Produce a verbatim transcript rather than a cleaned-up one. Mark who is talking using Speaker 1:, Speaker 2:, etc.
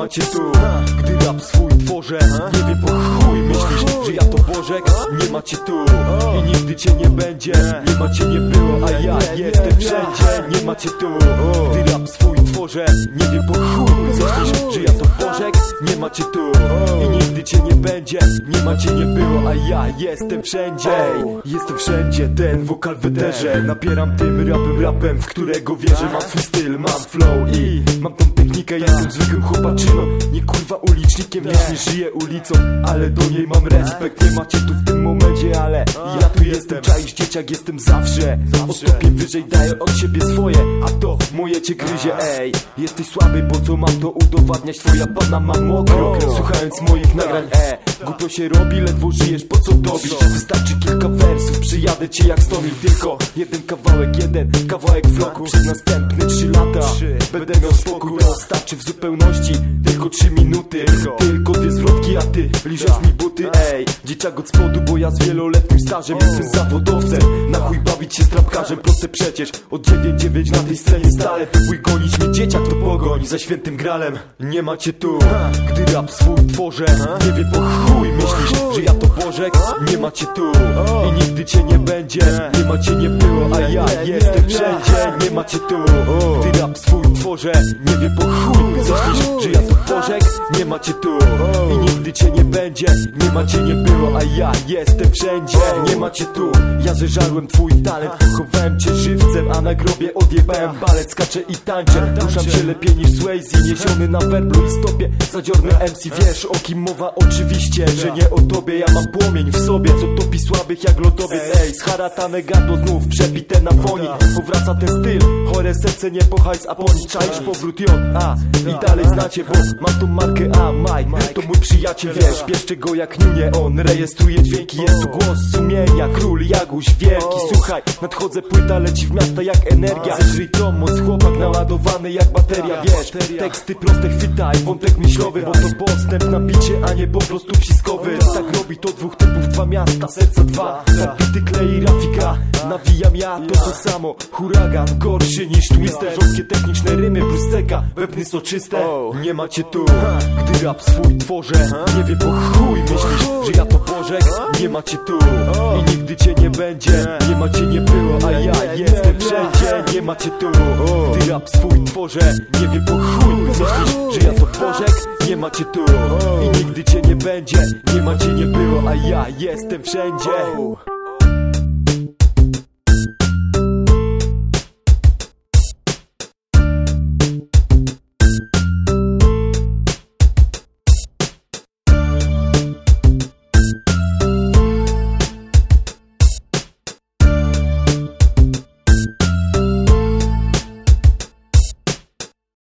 Speaker 1: macie tu. Gdy rap swój tworzę, nie wiem po chuj myślisz, że ja to Bożek? Nie macie tu i nigdy cię nie będzie. Nie macie, nie było, a ja jestem wszędzie. Nie macie tu. Gdy rap swój tworzę, nie wiem po chuj myślisz, że ja to Bożek? Nie macie tu i nigdy cię nie będzie. Nie macie, nie było, a ja jestem wszędzie. Jestem wszędzie, ten wokal w eterze. Napieram tym rapem, rapem, w którego wierzę. Mam swój styl, mam flow i mam tą technikę. Jestem zwykłym chłopaczyną, nie kurwa ulicznikiem. Wiesz, nie żyję ulicą, ale do niej mam respekt. Nie macie tu w tym momencie, ale ja tu jestem. Czaisz, dzieciak, jestem zawsze o stopień wyżej, daję od siebie swoje, a to moje cię gryzie. Ej, jesteś słaby, po co mam to udowadniać? Twoja pana ma mokro, słuchając moich nagrań. E, głupio się robi, ledwo żyjesz, po co dobić? Wystarczy kilka wersów, przyjadę cię jak Stony. Tylko jeden kawałek, jeden kawałek vlogu. Przez następne trzy lata będę miał spokój. Starczy w zupełności tylko trzy minuty. Tylko dwie zwrotki, a ty liżesz mi buty. Ej, dzieciak od spodu, bo ja z wieloletnim stażem jestem zawodowcem. Na chuj bawić się z trapkarzem, proste przecież. Od dziewięć dziewięć na tej scenie stale. Próbuj gonić mnie, dzieciak, to pogoń za świętym gralem. Nie macie tu, gdy rap swój tworzę. Nie wiem po chuj myślisz, że ja to Bożek? Nie macie tu i nigdy cię nie będzie. Nie macie, nie było, a ja jestem wszędzie. Nie macie tu, gdy rap swój tworzę. Nie wiem po chuj myślisz, że ja to Bożek? Nie macie tu i nigdy cię nie będzie. Nie macie, nie było, a ja jestem wszędzie. Nie macie tu, ja zeżarłem twój talent. Chowałem cię żywcem, a na grobie odjebałem balet. Skaczę i tańczę, ruszam się lepiej niż Swayze. Niesiony na werblu i stopie zadziorny M C. Wiesz o kim mowa? Oczywiście, że nie o tobie. Ja mam płomień w sobie, co topi słabych jak lodowiec. Ej, scharatane gardło znów przebite na foni. Powraca ten styl, chore serce nie po hajs, a po nich czaisz powrót J, A i dalej znacie, bo mam tą markę A. Mike, to mój przyjaciel, wiesz, pieszczę go jak niunie. On rejestruje dźwięki, jest tu głos sumienia. Król Jaguś wielki, słuchaj, nadchodzę, płyta leci w miasta jak energia. Zeżryj to moc, chłopak naładowany jak bateria. Wiesz, teksty proste, chwytaj wątek myślowy, bo to postęp na bicie, a nie po prostu wciskowy. Tak robi to dwóch typów, dwa miasta, serca dwa. Tak bity klei Rafika, nawijam ja to to samo. Huragan, gorszy niż twister. Rzodkie techniczne rymy plus ceka, webny soczyste. Nie macie tu, gdy rap swój tworzę. Nie wiem po chuj myślisz, że ja to Bożek? Nie macie tu i nigdy cię nie będzie. Nie macie, nie było, a ja jestem wszędzie. Nie macie tu, gdy rap swój tworzę. Nie wiem po chuj myślisz, że ja to Bożek? Nie macie tu i nigdy cię nie będzie. Nie macie, nie było, a ja jestem wszędzie.